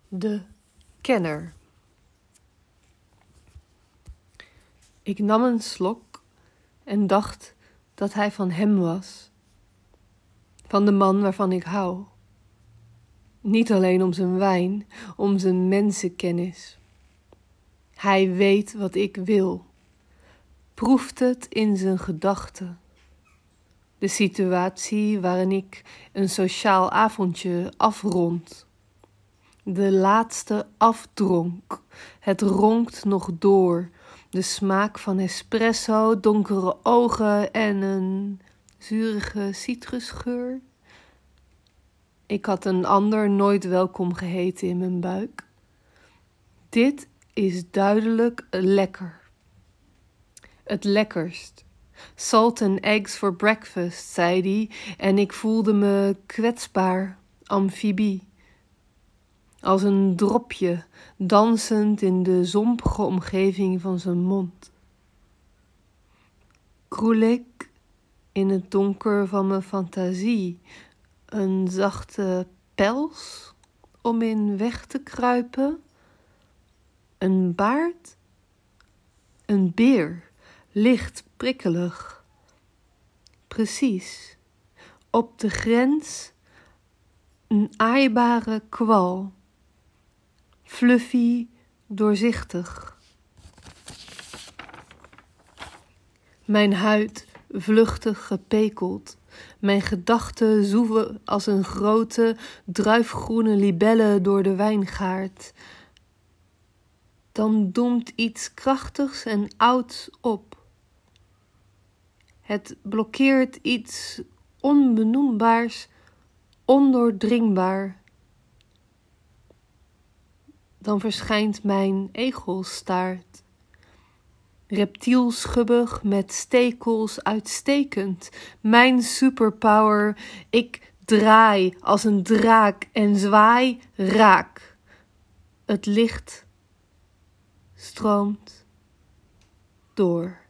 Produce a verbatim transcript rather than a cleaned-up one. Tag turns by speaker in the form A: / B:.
A: De kenner. Ik nam een slok en dacht dat hij van hem was. Van de man waarvan ik hou. Niet alleen om zijn wijn, om zijn mensenkennis. Hij weet wat ik wil. Proeft het in zijn gedachten. De situatie waarin ik een sociaal avondje afrond. De laatste afdronk. Het ronkt nog door. De smaak van espresso, donkere ogen en een zurige citrusgeur. Ik had een ander nooit welkom geheten in mijn buik. Dit is duidelijk lekker. Het lekkerst. Salt and eggs for breakfast, zei hij, en ik voelde me kwetsbaar, amfibie. Als een dropje, dansend in de zompige omgeving van zijn mond. Kroel ik in het donker van mijn fantasie, een zachte pels om in weg te kruipen? Een baard? Een beer, licht prikkelig. Precies, op de grens een aaibare kwal. Fluffy, doorzichtig. Mijn huid vluchtig gepekeld. Mijn gedachten zoeven als een grote, druifgroene libelle door de wijngaard. Dan doemt iets krachtigs en ouds op. Het blokkeert iets onbenoembaars, ondoordringbaar. Dan verschijnt mijn egelstaart. Reptielschubbig met stekels uitstekend. Mijn superpower. Ik draai als een draak en zwaai raak. Het licht stroomt door.